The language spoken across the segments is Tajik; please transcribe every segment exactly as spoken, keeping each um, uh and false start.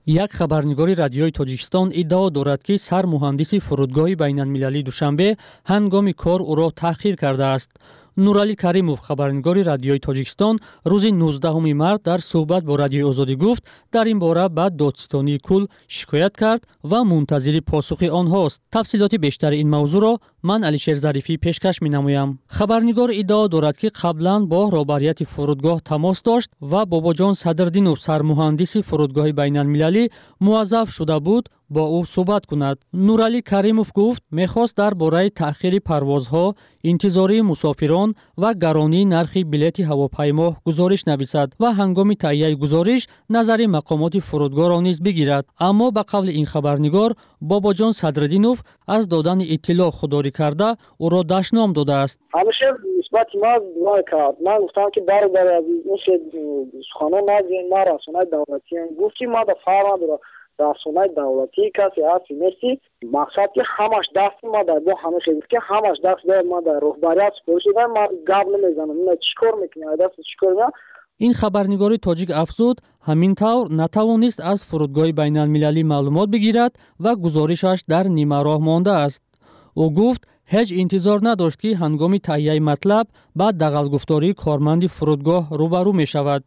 як хабарнигори радиои Тоҷикистон иддао дорад ки сар муҳандиси фурудгоҳи байналмилалии Душанбе ҳангоми кор ӯро таъхир кардааст. Нуралӣ Каримов, хабарнигори радиои Тоҷикистон, рӯзи нуздаҳуми март дар суҳбат бо Радиои Озодӣ гуфт, дар ин бора ба Додистонии Кул шикоят кард ва мунтазири посухи онҳост. Тафсилоти бештари ин мавзӯъро ман Алишер Зарифӣ пешкаш менамоям. Хабарнигор иддао дорад ки қаблан бо роҳбарияти фурудгоҳ тамос дошт ва Бобоҷон Садрдинов, сармуҳандиси фурудгоҳи байналмилалӣ, муаззаф шуда буд бо ӯ суҳбат кунад. Нуралӣ Каримов гуфт, мехост дар бораи таъхири парвозҳо, интизории мусофирон ва гаронии нархи билети ҳавопаймо гузориш нависад ва ҳангоми таҳияи гузориш назари мақомоти фурудгоҳро низ бигирад. Аммо ба қавли ин хабарнигор, Бобоҷон Садрдинов аз додани иттилоъ худдорӣ карда, ӯро дашном додааст. ҳамеша нисбати ман дуо кард. Ман гуфтам ки бародари азиз, мисли суханон назин ма расонаи давлатиам. Гуфт ки ма да фарқ надорад расонаи давлатӣ касе ҳасти нести. Мақсад ки ҳамаш дасти ма дар бо ҳамеша гуфт ки ҳамаш даст дар ма дар роҳбарият супориш додам. Ман гап намезанам. Ина чикор мекунӣ? Даст чикор мекунӣ? ин хабарнигори тоҷик афзуд, ҳамин тавр натавонист аз фурудгоҳи байналмилалӣ маълумот бигирад ва гузоришаш дар нимароҳ мондааст. ӯ гуфт, ҳеҷ интизор надошт ки ҳангоми таҳияи матлаб ба дағалгуфтории корманди фурудгоҳ рӯбарӯ мешавад.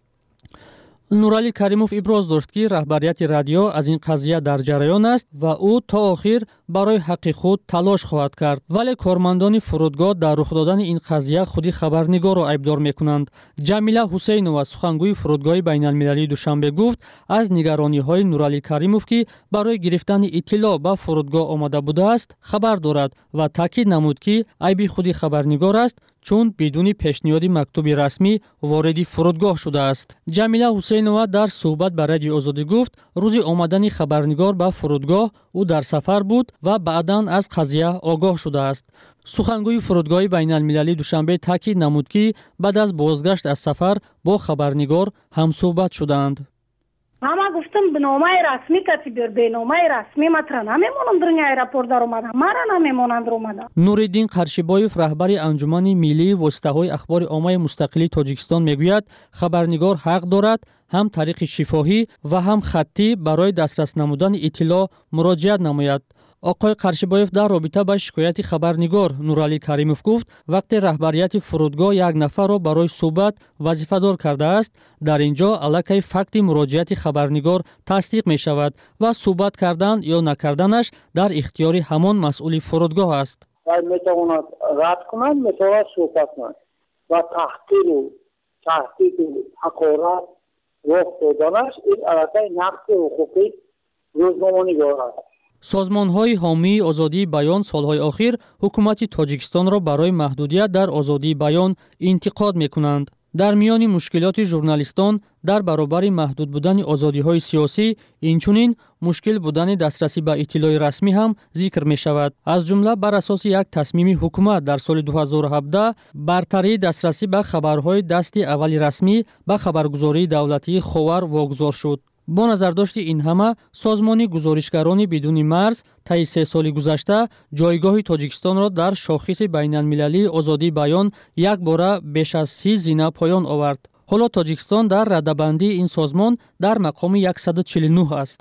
Нуралӣ Каримов иброз дошт ки раҳбарияти радио аз ин қазия дар ҷараён аст ва ӯ то охир барои ҳаққи худ талош хоҳад кард. Вале кормандони фурудгоҳ дар рух додани ин қазия худи хабарнигорро айбдор мекунанд. Ҷамила Ҳусейнова, сухангӯи фурудгоҳи байналмилалии Душанбе, гуфт, аз нигарониҳои Нуралӣ Каримов ки барои гирифтани иттилоъ ба фурудгоҳ омада будааст, хабар дорад ва таъкид намуд ки айби худи хабарнигор аст, чун бидуни пешниҳоди мактуби расмӣ вориди фурудгоҳ шудааст. Ҷамила Ҳусейнова дар суҳбат ба Радиои Озодӣ гуфт, рӯзи омадани хабарнигор ба фурудгоҳ ӯ дар сафар буд ва баъдан аз қазия огоҳ шудааст. Сухангӯи фурудгоҳи байналмилалии Душанбе таъкид намуд ки баъд аз бозгашт аз сафар бо хабарнигор ҳамсуҳбат шудаанд. Ама гуфтам номаи расмӣ кати биёр, беномаи расмӣ матра намемонам дар ин аэропорт дар омадам, мара намемонанд дар омадам. Нуриддин Қаршибоев, раҳбари Анҷумани миллии воситаҳои ахбори оммаи мустақилии Тоҷикистон, мегӯяд, хабарнигор ҳақ дорад ҳам тариқи шифоҳӣ ва ҳам хаттӣ барои дастрас намудани иттилоъ муроҷиат намояд. Оқои Қаршибоев дар робита ба шикояти хабарнигор Нуралӣ Каримов гуфт, вақте раҳбарияти фурудгоҳ як нафарро барои суҳбат вазифадор кардааст, дар ин ҷо аллакай факти муроҷиати хабарнигор тасдиқ мешавад ва суҳбат кардан ё накарданаш дар ихтиёри ҳамон масъули фурудгоҳ аст. Вай метавонад рад кунад, метавонад суҳбат кунад ва таҳқиру таҳдиду ҳақорат роҳ доданаш ин аллакай нақси ҳуқуқи рӯзноманигор аст. созмонҳои ҳомии озодии баён солҳои охир ҳукумати Тоҷикистонро барои маҳдудият дар озодии баён интиқод мекунанд. дар миёни мушкилоти журналистон дар баробари маҳдуд будани озодиҳои сиёсӣ, инчунин мушкил будани дастрасӣ ба иттилои расмӣ ҳам зикр мешавад. аз ҷумла бар асоси як тасмими ҳукумат дар соли дуҳазору ҳабдаҳ бартарии дастрасӣ ба хабарҳои дасти аввали расмӣ ба хабаргузории давлатии Ховар вогузор шуд. бо назардошти ин ҳама, созмони гузоришгарони бидуни марз таи се соли гузашта ҷойгоҳи Тоҷикистонро дар шохиси байналмилалии озодии баён як бора беш аз си зина поён овард. ҳоло Тоҷикистон дар раддабандии ин созмон дар мақоми яксаду чилу нӯҳ аст.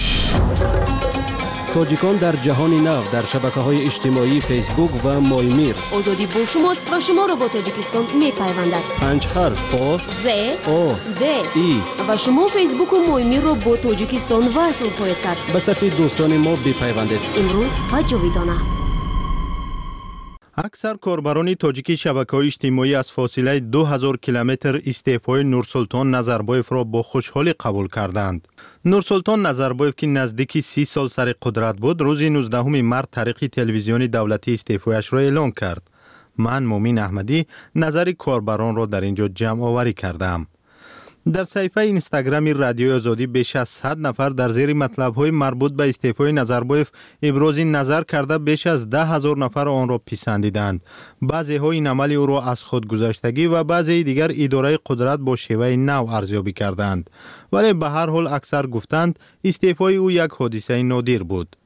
тоҷикон дар ҷаҳони нав дар шабакаҳои иҷтимоӣ фейсбук ва моимир. озодӣ бо шумост ва шуморо бо Тоҷикистон мепайвандад. панҷ ҳарф о з о д и ва шумо фейсбуку моимирро бо Тоҷикистон васл хоҳед кард. ба сафи дӯстони мо бипайвандед. имрӯз ва ҷовидона. аксар корбарони тоҷики шабакаҳои иҷтимоӣ аз фосилаи ду ҳазор километр истеъфои Нурсултон Назарбоевро бо хушҳолӣ қабул карданд. Нурсултон Назарбоев, ки наздики си сол сари қудрат буд, рӯзи нуздаҳуми март тариқи телевизиони давлатӣ истеъфояшро эълон кард. ман Муъмин Аҳмадӣ назари корбаронро дар ин ҷо ҷамъоварӣ кардам. дар саҳифаи инстаграми Радиои Озодӣ беш аз сад нафар дар зери матлабҳои марбут ба истеъфои Назарбоев ибрози назар карда беш аз даҳ ҳазор нафар онро писандиданд. баъзеҳо ин амали ӯро аз худгузаштагӣ ва баъзеи дигар идораи қудрат бо шеваи нав арзёбӣ карданд. вале ба ҳар ҳол аксар гуфтанд истеъфои ӯ як ҳодисаи нодир буд.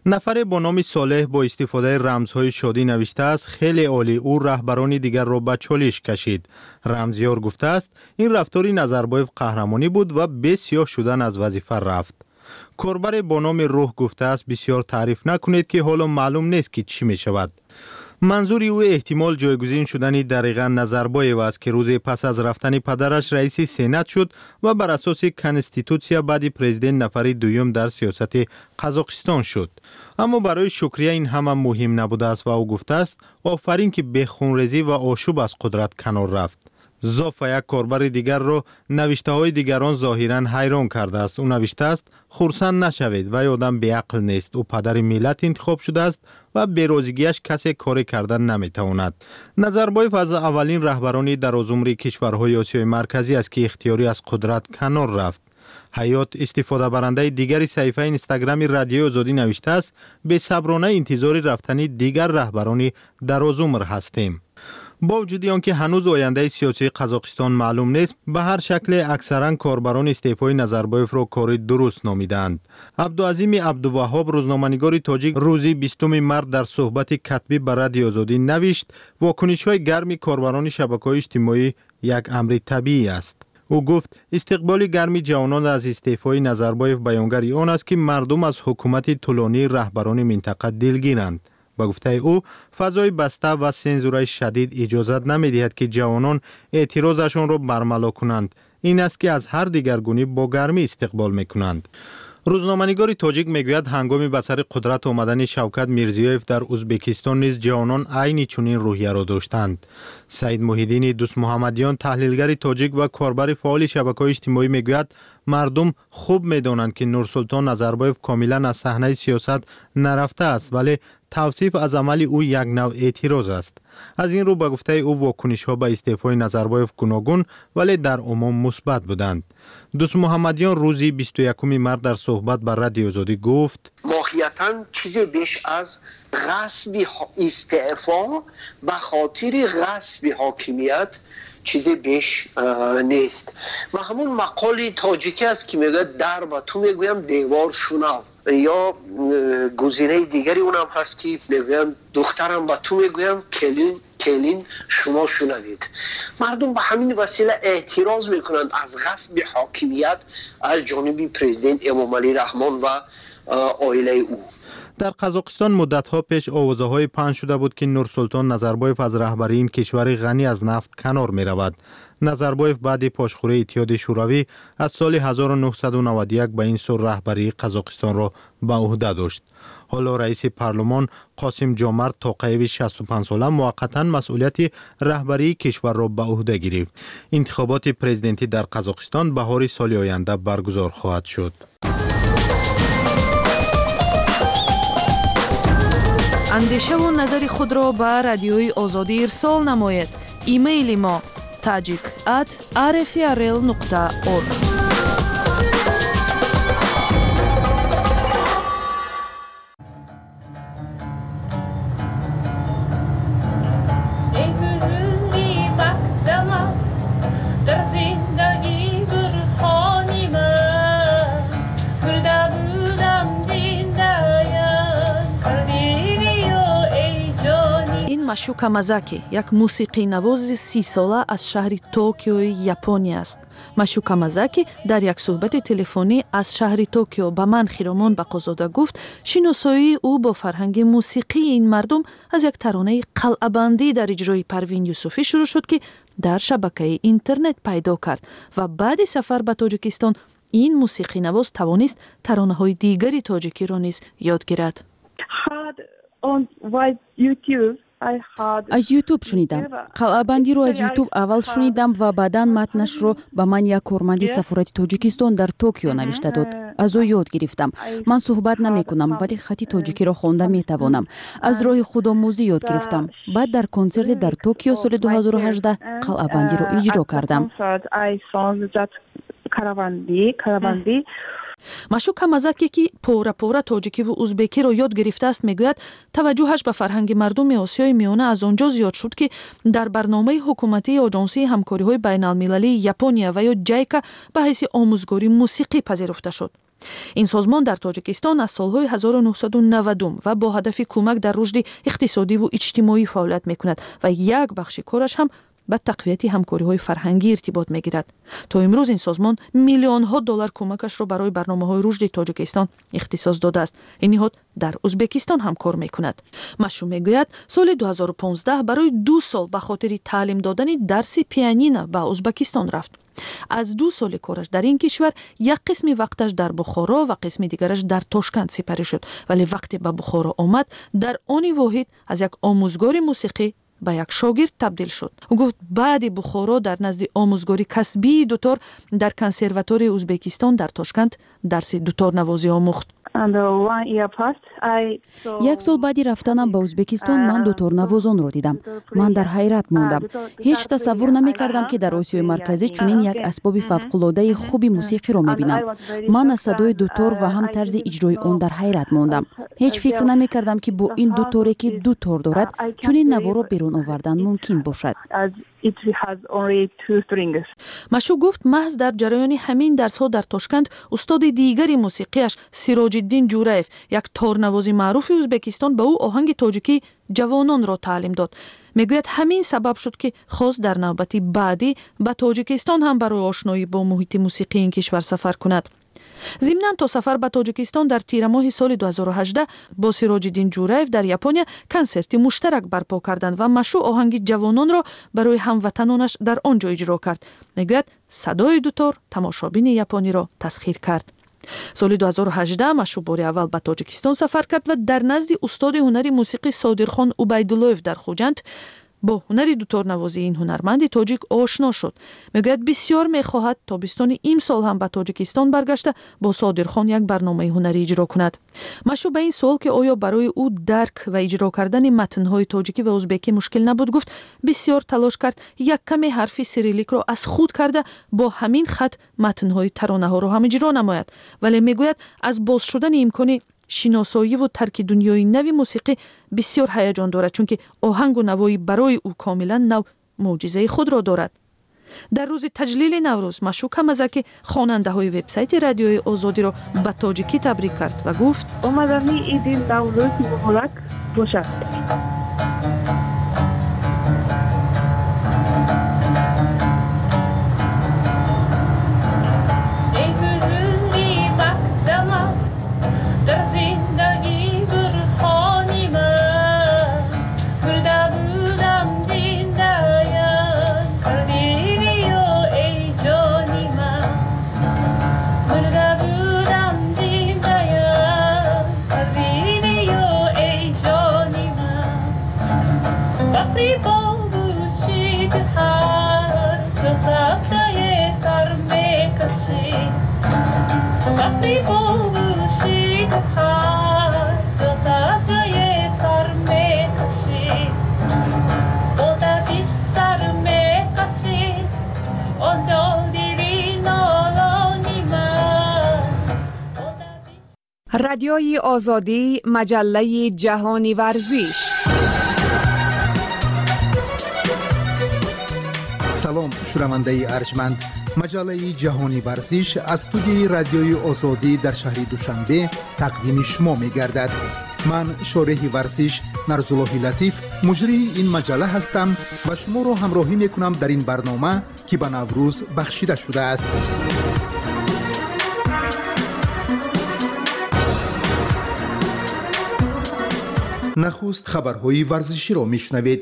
نفر با نام صالح با استفاده رمزهای شادی نوشته است خیلی عالی، او رهبران دیگر را به چالش کشید. رمزیار گفته است این رفتاری نظربایف قهرمانی بود و به سیاه شدن از وظیفه رفت. کاربر با نام روح گفته است بسیار تعریف نکنید که حالا معلوم نیست که چی می شود. منظور او احتمال جایگزین شدن دقیقاً نظربایف است که روز پس از رفتن پدرش رئیس سنا شد و بر اساس کنستیتوسیا بعد پرزیدنت نفر دوم در سیاست قزاقستان شد. اما برای شکریه این هم, هم مهم نبوده است و او گفته است آفرین که به خونریزی و آشوب از قدرت کنار رفت. زافا یک کاربر دیگر را نوشته های دیگران ظاهراً حیران کرده است. او نوشته است خرسند نشوید و آدم بی عقل نیست. او پدر ملت انتخاب شده است و بی‌روزگیش کسی کاری کردن نمیتواند. نظربایف از اولین رهبران درازعمر کشورهای آسیای مرکزی است که اختیاری از قدرت کنار رفت. حیات استفاده برنده دیگری صفحه اینستاگرام رادیو آزادی نوشته است به صبرانه انتظار رفتن دیگر رهبران درازعمر هستیم. با وجود آنکه هنوز آینده سیاسی قزاقستان معلوم نیست، به هر شکل اکثرا کاربران استعفای نظربایف را کار درست نامیدند. عبدالعظیم عبدالوهاب روزنامه‌نگار تاجیک روز بیستم مارس در صحبت کتبی به رادیو آزادی نوشت واکنش‌های گرم کاربران شبکه‌های اجتماعی یک امر طبیعی است. او گفت استقبال گرمی جوانان از استعفای نظربایف بیانگر آن است که مردم از حکومت طولانی رهبران منطقه دلگیرند. با گفته او فضای بسته و سنزورای شدید اجازت نمی‌دهد که جوانان اعتراضشان را برملا کنند. این است که از هر دیگرگونی با گرمی استقبال می‌کنند. روزنامه‌نگار تاجیک میگوید هنگام به سر قدرت آمدن شوکت میرزیویف در ازبکستان نیز جوانان عین چنین روحیه را داشتند. سعید محیدین دوست محمدیان تحلیلگر تاجیک و کاربر فعال شبکه‌های اجتماعی میگوید مردم خوب می‌دانند که نورسلطان نظربایف کاملا از صحنه سیاست نرفته است ولی توصیف از عمل او یک نوع اعتراض است. از این رو به گفته او واکنش‌ها به استعفای نظربایف گوناگون ولی در عموم مثبت بودند. دوست محمدیان روز بیست و یکم مارس در صحبت با رادیو آزادی گفت واقعاً چیزی بیش از غصب استعفا به خاطر غصب حاکمیت چیزی بیش نیست و همون مقال تاجیکی است که میگه در با تو میگویم دیوار شنو یا گزینه دیگری اونم هست که میگویم دخترم با تو میگویم کلین کلین شما شنوید. مردم به همین وسیله اعتراض میکنند از غصب حاکمیت از جانب پرزیدنت امامعلی رحمان و عائله او. در قزاقستان مدت‌ها پیش آوازه‌های پخش شده بود که نورسلطان نظربایف از رهبری این کشور غنی از نفت کنار می‌رود. نظربایف بعد پاشخوری اتحاد شوروی از سال هزار و نهصد و نود و یک به این سو رهبری قزاقستان را به عهده داشت. حالا رئیس پارلمان قاسم جامرد تا قریب شصت و پنج ساله موقتا مسئولیت رهبری کشور را به عهده گرفت. انتخابات پرزیدنتی در قزاقستان بهار سال آینده برگزار خواهد شد. اندیشه و نظر خود را به رادیوی آزادی ارسال نماید. ایمیل ما tajik at r f r l nokta org. Машука Мазаки, як мусиқинавози си сола аз шаҳри Токиои Япония аст. Машука Мазаки дар як суҳбати телефонӣ аз шаҳри Токио ба ман Хиромон Бақозода гуфт, шиносоии ӯ бо фарҳанги мусиқии ин мардум аз як таронаи қалъабандӣ дар иҷрои Парвин Юсуфӣ шурӯъ шуд, ки дар шабакаи интернет пайдо кард ва баъди сафар ба Тоҷикистон ин мусиқинавоз тавонист таронаҳои дигари тоҷикиро низ ёд гирад. аз ютуб шунидам. қалъабандиро аз ютуб аввал шунидам ва баъдан матнашро ба ман як корманди сафорати Тоҷикистон дар Токио навишта дод. аз ӯ ёд гирифтам. ман суҳбат намекунам, вале хати тоҷикиро хонда метавонам. аз роҳи худомӯзӣ ёд гирифтам. баъд дар консерте дар Токио соли ду ҳазору ҳаждаҳ қалъабандиро иҷро кардам. Машука Мазаки, ки пора пора тоҷикиву узбекиро ёд гирифтааст, мегӯяд таваҷҷӯҳаш ба фарҳанги мардуми Осиёи Миёна аз он ҷо зиёд шуд, ки дар барномаи ҳукуматии Оҷонсии ҳамкориҳои байналмилалии Япония ва ё ҷайка ба ҳайси омӯзгори мусиқӣ пазируфта шуд. این سازمان در تاجیکستان از سالهای هزار و نهصد و نود و با هدف کمک در رشد اقتصادی و اجتماعی فعالیت میکند و یک بخش کارش هم به تقویت همکاری‌های فرهنگی ارتباط می‌گیرد. تا امروز این سازمان میلیون‌ها دلار کمکش را برای برنامه‌های رشد تاجیکستان اختصاص داده است. این نهاد در ازبکستان هم کار می‌کند. مشو میگوید سال دو هزار و پانزده برای دو سال به خاطر تعلیم دادن درس پیانینو به ازبکستان رفت. از دو سال کارش در این کشور یک قسمی وقتش در بخارا و قسمی دیگرش در تاشکند سپری شد، ولی وقتی به بخارا آمد در آن واحد از یک آموزگار موسیقی به یک شاگرد تبدیل شد. او گفت بعد بخارا در نزد آموزگاری کسبی دوتار در کنسرواتوری ازبکستان در تاشکند درس دوتار نوازی آموخت. یک سال بعدی رفتنم به ازبکستان من دوتار نوازان رو دیدم. من در حیرت ماندم. هیچ تصور نمی کردم که در آسیای مرکزی چنین یک اسباب فوق‌العاده خوبی موسیقی رو میبینم. من از صدای دوتار و هم طرز اجرای اون در حیرت ماندم. هیچ فکر نمی کردم که با این دوتاری که دو تار دارد چنین نوا رو بیرون آوردن ممکن باشد. مشو گفت محض در جریان همین درس‌ها در تاشکند استاد دیگری موسیقیش سیراج الدین جورایف، یک تارنوازی معروف ازبکستان، به او آهنگ تاجیکی جوانان را تعلیم داد. میگوید همین سبب شد که خواست در نوبتی بعدی به تاجیکستان هم برای آشنایی با محیط موسیقی این کشور سفر کند. ضمناً تا سفر به تاجیکستان در تیر ماه سال دو هزار و هجده با سیراج الدین جورایف در ژاپن کنسرتی مشترک برپا کردند و مشو آهنگ جوانان را برای هموطنانش در آنجا اجرا کرد. میگوید صدای دوتار تماشابین ژاپنی را تسخیر کرد. سال دو هزار و هجده مشو بار اول به تاجیکستان سفر کرد و در نزد استاد هنری موسیقی صادرخان عبیدالله‌اف در خوجند با هنر دوتار نوازی این هنرمند تاجیک آشنا شد. میگوید بسیار میخواهد تابستان این سال هم به تاجیکستان برگشته با صادرخان یک برنامه هنری اجرا کند. مشو به این سوال که آیا برای او درک و اجرا کردن متن‌های تاجیکی و ازبکی مشکل نبود گفت بسیار تلاش کرد یک کمی حرف سیریلیک را از خود کرده با همین خط متن‌های ترانه‌ها را هم اجرا نماید، ولی میگوید از باز شدن امکان شناسایی و ترک دنیای نوی موسیقی بسیار هیجان دارد، چون که آهنگ و نوایی برای او کاملا نو معجزه خود را دارد. در روز تجلیل نوروز مشو کمزکی خواننده های وبسایت رادیوی آزادی را به تاجیکی تبریک کرد و گفت اومدنی ایدین نوروز مبارک باشد. رادیوی آزادی، مجله جهانی ورزش. سلام شنونده ارجمند، مجله جهانی ورزش از استودیوی رادیوی آزادی در شهر دوشنبه تقدیم شما می گردد. من شارح ورزش نرزالله لطیف مجری این مجله هستم و شما را همراهی می کنم در این برنامه که به نوروز بخشیده شده است. نخست خبرهای ورزشی را میشنوید.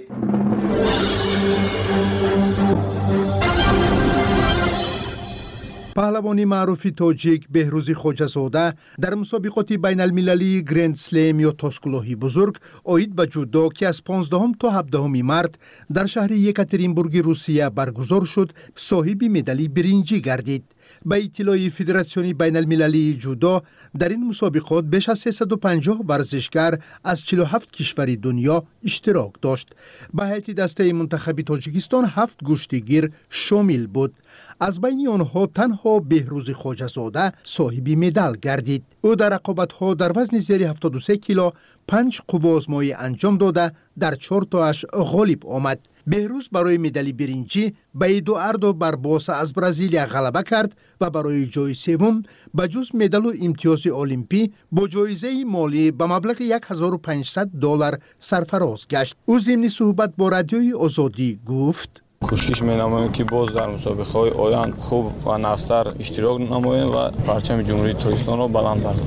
پهلوانی معروف تاجیک بهروز خواجه‌زاده در مسابقات بین المللی گرند سلم یا تاسکلاهی بزرگ آید به جودو که از پانزدهم تا هفدهم مارس در شهر یکاترینبورگ روسیه برگزار شد صاحب مدال برنجی گردید. به اطلاع فدراسیون بین المللی جودو در این مسابقات بیش از سیصد و پنجاه ورزشکار از چهل و هفت کشور دنیا اشتراک داشت. به هیئت دسته منتخب تاجیکستان هفت گشتیگیر شامل بود. از بین آنها تنها بهروز خواجه‌زاده صاحب مدال گردید. او در رقابت‌ها در وزن زیر هفتاد و سه کیلو پنج قوه آزمایی انجام داده در چهار تاش غالب آمد. بهروز برای مدال برنجی به ادواردو باربوسا از برزیلیا غلبه کرد و برای جای سوم به جز مدال و امتیاز المپی با جایزه مالی به مبلغ هزار و پانصد دلار سرفراز گشت. او ضمن صحبت با رادیوی آزادی گفت: کوشش می‌نماییم که باز در مسابقه‌های آینده خوب و نوستر اشتراک نماییم و پرچم جمهوری تاجیکستان را بلند برداریم.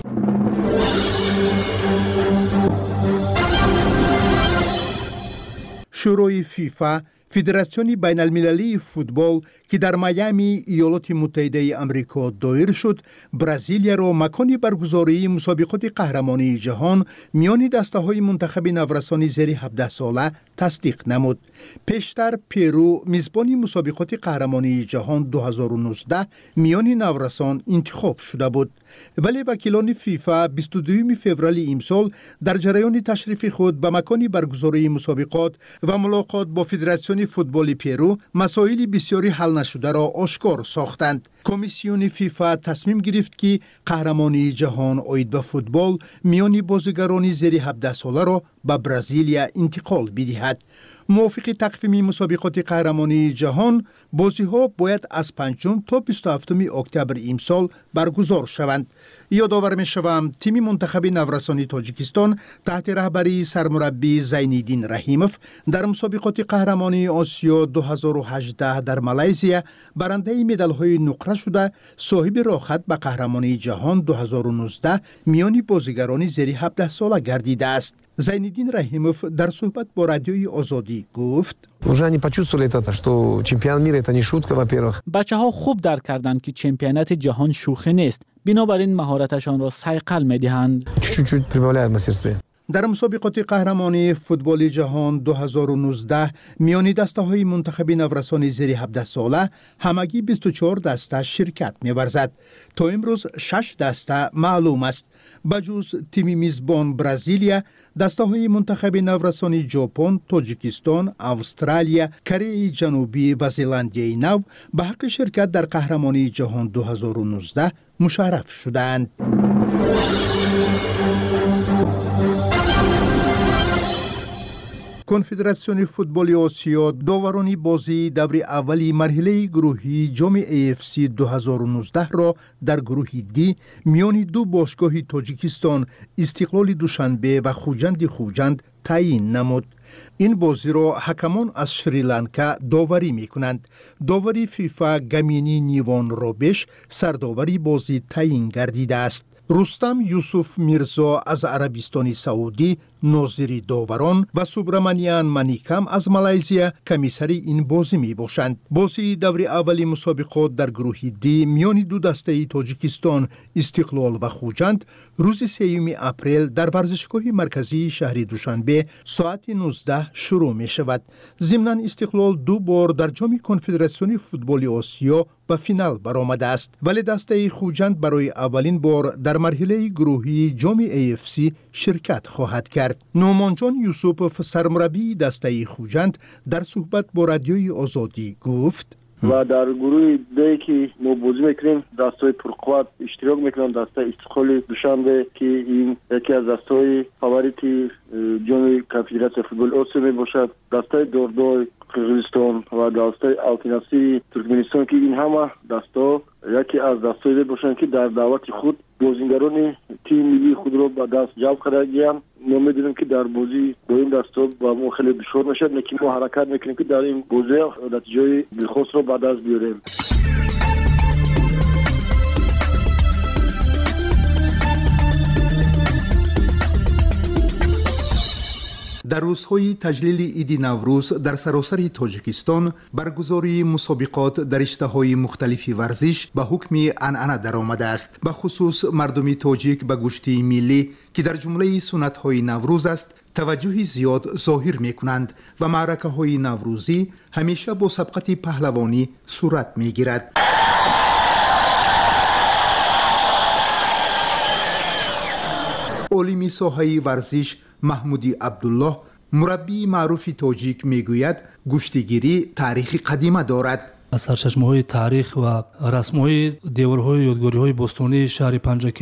شورای فیفا، فدراسیون بین المللی فوتبال که در میامی ایالات متحده آمریکا دایر شد، برزیلیا را مکان برگزاری مسابقات قهرمانی جهان میان دسته‌های منتخب نورسان زیر هفده ساله تصدیق نمود. پیشتر پرو میزبان مسابقات قهرمانی جهان دو هزار و نوزده میان نورسان انتخاب شده بود، ولی وکیلان فیفا بیست و دوم فوریه امسال در جریان تشریف خود به مکان برگزاری مسابقات و ملاقات با فدراسیون فوتبال پرو مسائل بسیاری حل نشده را آشکار ساختند. کمیسیون فیفا تصمیم گرفت که قهرمانی جهان عاید به فوتبال میان بازیگران زیر هفده ساله را به برزیلیا انتقال بدهد. موافق تقویم مسابقات قهرمانی جهان، بازی‌ها باید از پنجم تا بیست و هفتم اکتبر امسال برگزار شوند. یادآور می‌شوم تیم منتخب نورسانی تاجیکستان تحت رهبری سرمربی زین‌الدین رحیموف در مسابقات قهرمانی آسیا دو هزار و هجده در مالزیا برنده مدال‌های نقره شده، صاحب راه‌خط به قهرمانی جهان دو هزار و نوزده میان بازیگران زیر هفده ساله گردیده است. زین‌الدین رحیموف در صحبت با رادیوی آزادی گفت: уже они почувствовали это, что чемпионат мира это не шутка, во-первых. بچه‌ها خوب درک کردند که چمپیونات جهان شوخی نیست. بنابراین مهارتشان را صیقل می‌دهند. чуть-чуть прибавляют мастерстве. در مسابقات قهرمانی فوتبال جهان دو هزار و نوزده میان دسته‌های منتخب نورسان زیر هفده ساله همگی بیست و چهار دسته شرکت می‌ورزد. تا امروز شش دسته معلوم است. بجز تیم میزبان برزیلیا، دسته‌های منتخب نورسانی ژاپن، تاجیکستان، استرالیا، کره جنوبی و زلاندیای نو به حق شرکت در قهرمانی جهان دو هزار و نوزده مشرف شدند. کنفدراسیون فوتبال آسیا داورانی بازی دور اولی مرحله گروهی جام ای اف سی دو هزار و نوزده را در گروه دی میان دو باشگاه تاجیکستان استقلال دوشنبه و خوجند خوجند تعیین نمود. این بازی را حکمان از شریلانکا داوری می کنند. داوری فیفا گمینی نیوان رابش سرداوری بازی تعیین گردیده است. رستم یوسف میرزا از عربستان سعودی ناظر داوران و سوبرامانیان منیکم از مالزیا کمیسر این بازی می باشند. بازی دور اولی مسابقات در گروه دی میان دو دسته تاجیکستان استقلال و خوجند روز سوم اپریل در ورزشگاه مرکزی شهر دوشنبه ساعت نوزده شروع می شود. ضمناً استقلال دو بار در جام کنفدراسیون فوتبال آسیا به فینال برآمده است، ولی دسته خوجند برای اولین بار در مرحله گروهی جام ای اف سی شرکت خواهد کرد. نومانجان یوسف سرمربی دسته خوجند در صحبت با رادیوی آزادی گفت: و در گروه دی که ما بازی میکنیم دستای پرقوت اشتراک میکنن دسته استقلال دوشنبه که این یکی از دستای فاوریت جام کنفدراسیون فوتبال آسیا می باشد، دسته دوردوی قرقیزستان و دسته آلتیناسی ترکمنستان که این همه دستا یکی از دستایی باشند که در دعوت خود بازیگران تیم ملی خود را به دست جلب کرده گیرند. ما می‌دونیم که در بازی با این دستا با ما خیلی دشوار میشد، لیکن ما حرکت میکنیم که در این بازی نتیجه دلخواست را به دست بیاریم. در روزهای تجلیل عید نوروز در سراسر تاجیکستان برگزاری مسابقات در رشته‌های مختلف ورزش به حکم عنعنه درآمده است. به خصوص مردم تاجیک به گوشت ملی که در جمله سنت‌های نوروز است توجه زیاد ظاهر می‌کنند و معرکه‌های نوروزی همیشه با سبقت پهلوانی صورت می‌گیرد. عالم ساحه ورزش محمودی عبدالله مربی معروف تاجیک میگوید گوشتگیری تاریخ قدیمه دارد. از سرچشمه‌های تاریخ و رسم‌های دیوارهای یادگاری‌های باستانی شهر پنجکین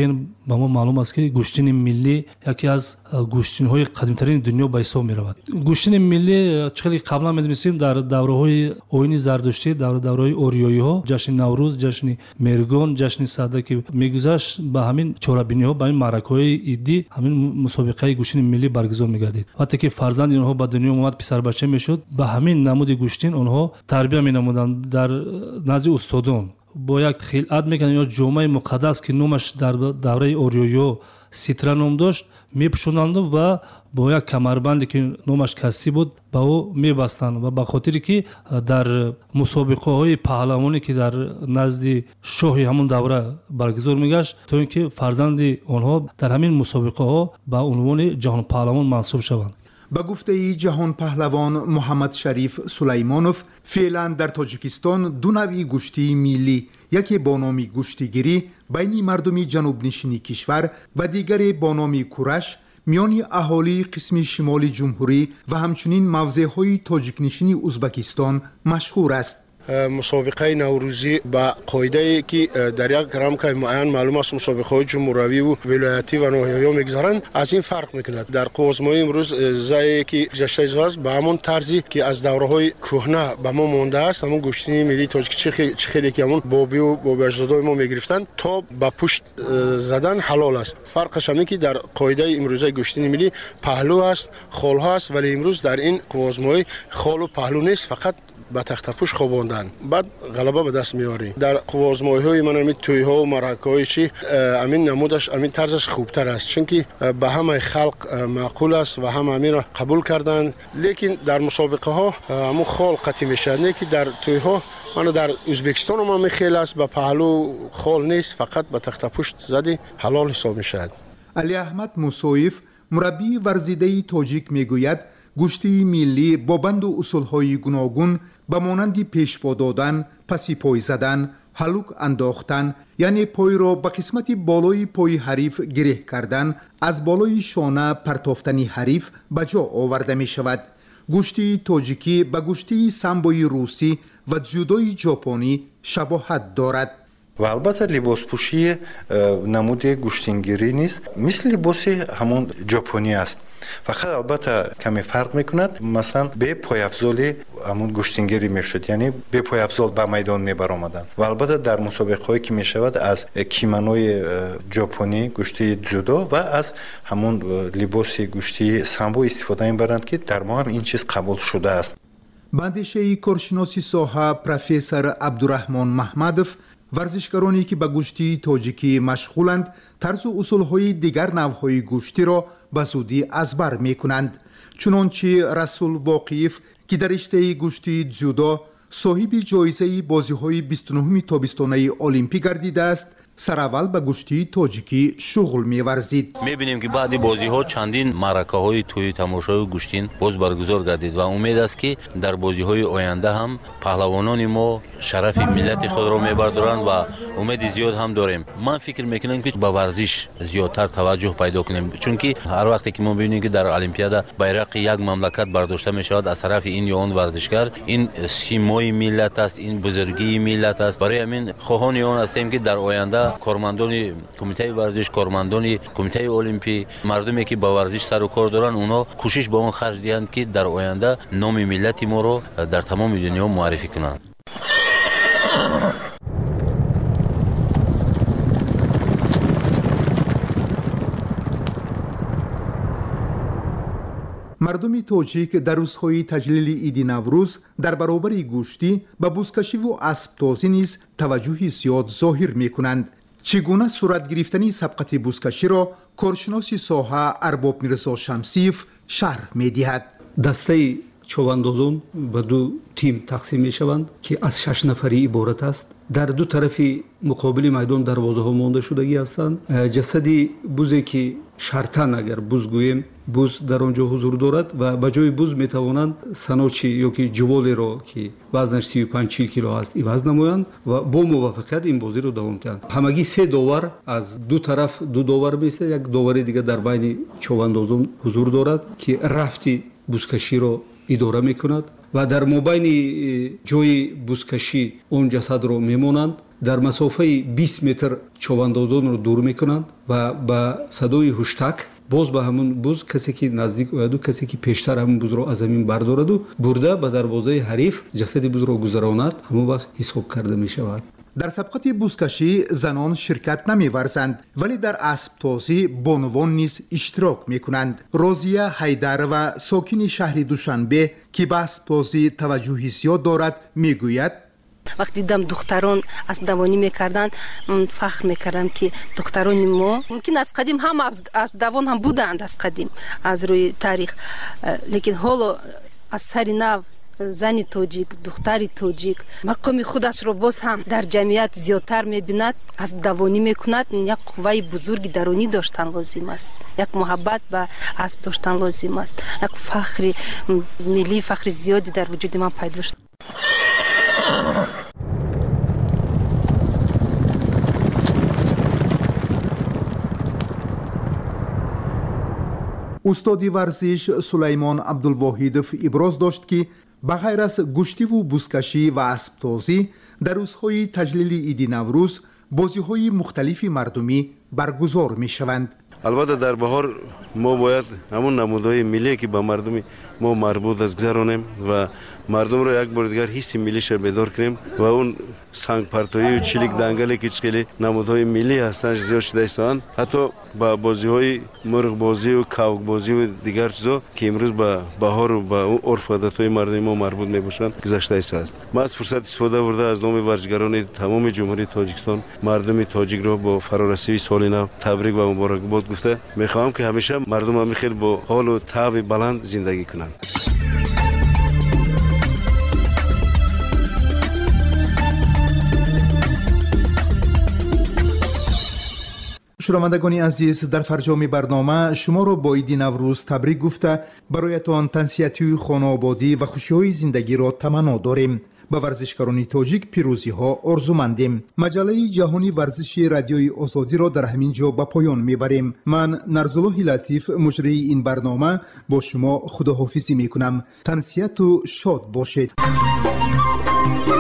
ба мо маълум аст ки гӯштини миллӣ яке аз гӯштинҳои қадимтарини дунё ба ҳисоб меравад. Гӯштини миллӣ чӣ хеле қаблан медонистем дар давраҳои оини зардуштӣ, давраҳои ориёиҳо, ҷашни наврӯз, ҷашни мергон, ҷашни сада ки мегузашт, ба ҳамин чорабиниҳо, ба ҳамин маъракаҳои иддӣ ҳамин мусобиқаи гӯштини миллӣ баргузор мегардид. вақте ки фарзанди онҳо ба дунё омад, писарбача мешуд, ба ҳамин намуди гӯштин онҳо тарбия менамуданд дар назди устодон. Бо як хилат мекарданд ё ҷомаи муқаддас ки номаш дар давраи ориёиҳо ситра ном дошт, мепӯшонанду ва бо як камарбанде ки номаш кастӣ буд ба ӯ мебастанд ва ба хотире ки дар мусобиқаҳои паҳлавонӣ ки дар назди шоҳи ҳамон давра баргузор мегашт, то ин ки фарзанди онҳо дар ҳамин мусобиқаҳо ба унвони ҷаҳонпаҳлавон мансуб шаванд. ба гуфтаи ҷаҳонпаҳлавон Муҳаммад Шариф Сулаймонов, феълан дар Тоҷикистон ду навъи гӯштии миллӣ, яке бо номи гӯштигирӣ байни мардуми ҷанубнишини кишвар ва дигаре бо номи кураш миёни аҳолии қисми шимоли ҷумҳурӣ ва ҳамчунин мавзеъҳои тоҷикнишини Узбекистон машҳур аст. مسابقه نوروزی با قاعده که در یک رامکای معین معلوم است مسابقه جمهوری و ولایتی و ناحیه‌ای میگذارند از این فرق میکند. در قوزمای امروز زایی که گذشته است با همون طرزی که از دوره‌های کهنه به ما مونده است، همون گوشتنی ملی تاجیک چه خیلی که همون بابی و بابی اجدادای ما میگرفتن تا با پشت زدن حلال است. فرقش همینه که در قاعده امروزی گوشتنی ملی پهلو است، خال است، ولی امروز در این قوزمای خال و پهلو نیست، فقط با تخت پوش خواباندن، بعد غلبه به دست میاری. در قوازمایه‌های من همین توی‌ها و مرکه‌های چی همین نمودش همین طرزش خوبتر است، چون که به همه خلق معقول است و هم همین را قبول کردند. لیکن در مسابقه ها همون خال قطعی میشه، نه که در توی‌ها من در ازبکستان هم میخیل است، به پهلو خال نیست، فقط به تخت پوش زدی حلال حساب میشه. علی احمد موسویف مربی ورزیده تاجیک میگوید گوشتی ملی با بند و اصولهای گوناگون به مانند پیشوا دادن، پسی پای زدن، هلوک انداختن، یعنی پای را به قسمت بالای پای حریف گره کردن، از بالای شانه پرتافتنی حریف به جا آورده می شود. گوشتی تاجیکی به گوشتی سامبوی روسی و جودوی ژاپنی شباهت دارد. و البته لباس پوشی نمود گوشتینگیری نیست، مثل لباس همون ژاپنی است. فقط البته کمی فرق میکند، مثلا به پایافزالی همون گوشتینگیری میشد، یعنی به پایافزال به میدان میبرآمدن. و البته در مسابقه هایی که میشود از کیمانوی ژاپنی گوشتی جودو و از همون لباس گوشتی سامبو استفاده میبرند که در ما هم این چیز قبول شده است. بندشه کارشناسی ساحه پروفسور عبدالرحمن محمدов ورزشکارانی که به گوشتی تاجیکی مشغولند طرز و اصولهای دیگر نوعهای گوشتی را به زودی از بر می کنند. چنانچه رسول باقیف که در رشته گوشتی جودو صاحب جایزه بازی‌های بیست و نه تابستانه المپیک گردیده است، سراول به گوشتی تاجیکی شغل می‌ورزید. می‌بینیم که بعد بازی‌ها چندین معرکه‌های توی تماشای گوشتین باز برگزار گردید و امید است که در بازی‌های آینده هم پهلوانان ما شرف ملت خود را می‌بردارند و امید زیاد هم داریم. من فکر می‌کنم که به ورزش زیادتر توجه پیدا کنیم، چون که هر وقتی که ما ببینیم که در المپیاد بیرق یک مملکت برداشته می‌شود از طرف این یا آن ورزشکار، این سیمای ملت است، این بزرگی ملت است. برای همین خواهان آن هستیم که در آینده کارمندان کمیته ورزش، کارمندان کمیته المپی، مردمی که با ورزش سر و کار دارن، اونا کوشش با اون خرج دهند که در آینده نام ملت ما رو در تمام دنیا معرفی کنند. مردم تاجیک در روزهای تجلیل عید نوروز در برابر گوشتی به بزکشی و اسب تازی نیز توجهی زیاد ظاهر می کنند. چگونه صورت گرفتنی سبقت بزکشی را کارشناسی ساحه ارباب میرزا شمسیف شرح می دهد. دسته چواندازان به دو تیم تقسیم می شوند که از شش نفری عبارت است. در دو طرف مقابل میدان دروازه ها مانده شدگی هستند. جسدی بوزی که شرطن اگر بوز گوییم بوز در آنجا حضور دارد و به جای بوز می توانند سنوچی یا که جوالی را که وزنش سی و پنج چهل کیلو است عوض نمایند و با موافقت این بازی را دوام دهند. همگی سه داور از دو طرف دو داور میشه، یک داور دیگه در بین چواندازان حضور دارد که رفتی بوزکشی را اداره میکند و در مابین جای بوزکشی اون جسد را میمانند در مسافه بیست متر چوباندازان رو دور میکنند و با صدای هشتک باز به همون بوز کسی که نزدیک اوید و کسی که پیشتر همون بوز رو از زمین بردارد و برده به دروازه حریف جسد بوز رو گذراند، همون وقت حساب کرده می شود. در سبقت بوزکشی زنان شرکت نمی ورزند ولی در اسب تازی بانوان نیز اشتراک می کنند. روزیه حیدر و ساکن شهر دوشنبه که به اسب تازی توجهی زیاد دارد می گوید وقتی دیدم دختران اسب دوانی میکردند فخر میکردم که دختران ما ممکن از قدیم هم اسب دوان هم بودند از قدیم از روی تاریخ، لیکن حالا از سر نو زنی توجیک دختری توجیک مقام خودش رو باز هم در جمعیت زیادتر میبیند، اسب دوانی میکند. یک قوه بزرگ درونی داشتن لازم است، یک محبت به اسب داشتن لازم است، یک فخر ملی فخر زیادی در وجود من پیدا شد. استادی ورزش سلیمان عبدالواحدов ابراز داشت که بغیر از گشتی و بوزکشی و اسب تازی در روزهای تجلیل عید نوروز بازی‌های مختلف مردمی برگزار می‌شوند. البته در بهار ما باید همون نمودهای ملی که به مردم ما مربوط است گذرانیم و مردم را یک بار دیگر حس ملیش را بیدار کنیم و اون سنگ پرتایی و چلیک دنگلی که خیلی نمودهای ملی هستند زیاد شده ایستند، حتی با بازی‌های مرغ بازی و کاوک بازی و دیگر چیزا که امروز به بهار و به عرف و عادت‌های مردم ما مربوط میباشند گذشته است. ما از فرصت استفاده برده از نام ورزشکاران تمام جمهوری تاجیکستان مردم تاجیک را با فرارسیدن سال نو تبریک و مبارکباد گفته میخوام که همیشه مردم هم خیلی با حال و طبع بلند زندگی کنند. شنوندگان عزیز، در فرجام برنامه شما را با عید نوروز تبریک گفته برایتان تنسیتی خانوادگی و خوشی‌های زندگی را تمنا داریم. به ورزشکاران تاجیک پیروزی ها آرزومندیم. مجله جهانی ورزشی رادیوی آزادی را در همین جا به پایان میبریم. من نرزالله لطیف مجری این برنامه با شما خداحافظی میکنم. تنسیت و شاد باشید.